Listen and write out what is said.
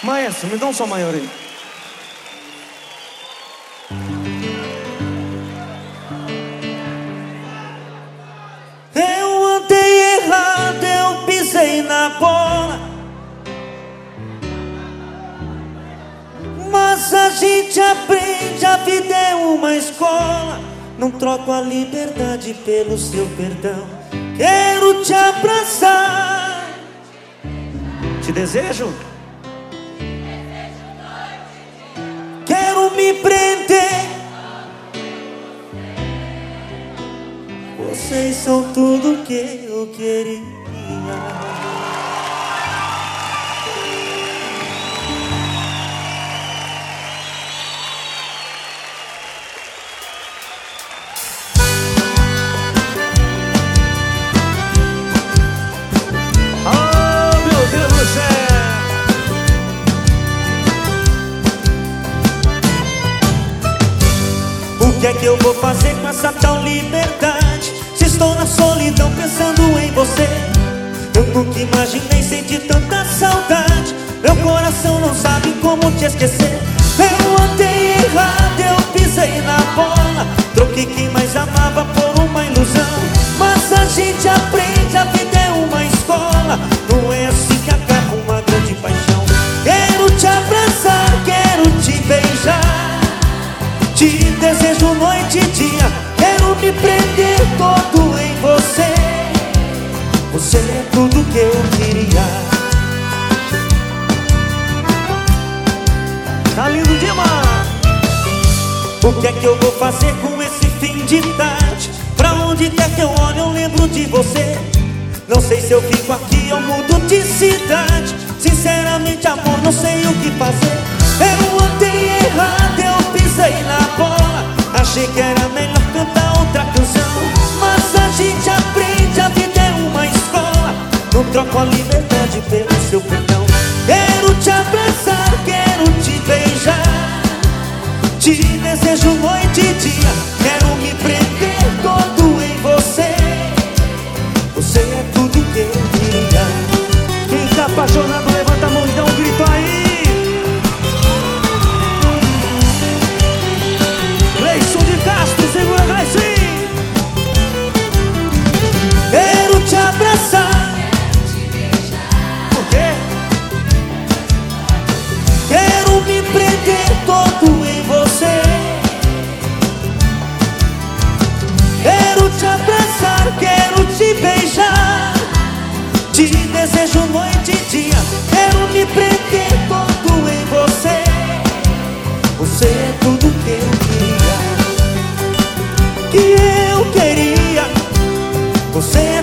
Maestro, me dá um som maior aí. Eu andei errado, eu pisei na bola, mas a gente aprende, a vida é uma escola. Não troco a liberdade pelo seu perdão. Quero te abraçar. Te desejo. Quero me prender. Vocês são tudo que eu queria. O que é que eu vou fazer com essa tal liberdade? Se estou na solidão pensando em você. Eu nunca imaginei sentir tanta saudade. Meu coração não sabe como te esquecer. Eu andei errado, eu pisei na bola. Troquei quem mais amava por uma ilusão. Mas a gente aprende, a vida é uma escola. Não é assim que acaba uma grande paixão. Quero te abraçar, quero te beijar. Te desejo noite e dia. Quero me prender todo em você. Você é tudo que eu queria. Tá lindo demais. O que é que eu vou fazer com esse fim de tarde? Pra onde quer que eu olhe eu lembro de você. Não sei se eu fico aqui ou mudo de cidade. Sinceramente amor, não sei o que fazer. Eu andei errado, eu pisei na bola. Achei que era melhor cantar outra canção. Mas a gente aprende, a vida é uma escola. Não troco a liberdade pelo seu perdão. Quero te abraçar, quero te beijar. Te desejo noite e dia. Quero me prender todo em você. Você é tudo que eu queria. Quem tá apaixonado, levanta a mão e dá um grito aí. Segura, vai sim! Quero te abraçar. Por quê? Quero me prender todo em você. Quero te abraçar, quero te beijar. Te desejo noite e dia. Quero me prender todo em você. Você é tudo que eu queria. Que eu queria. Você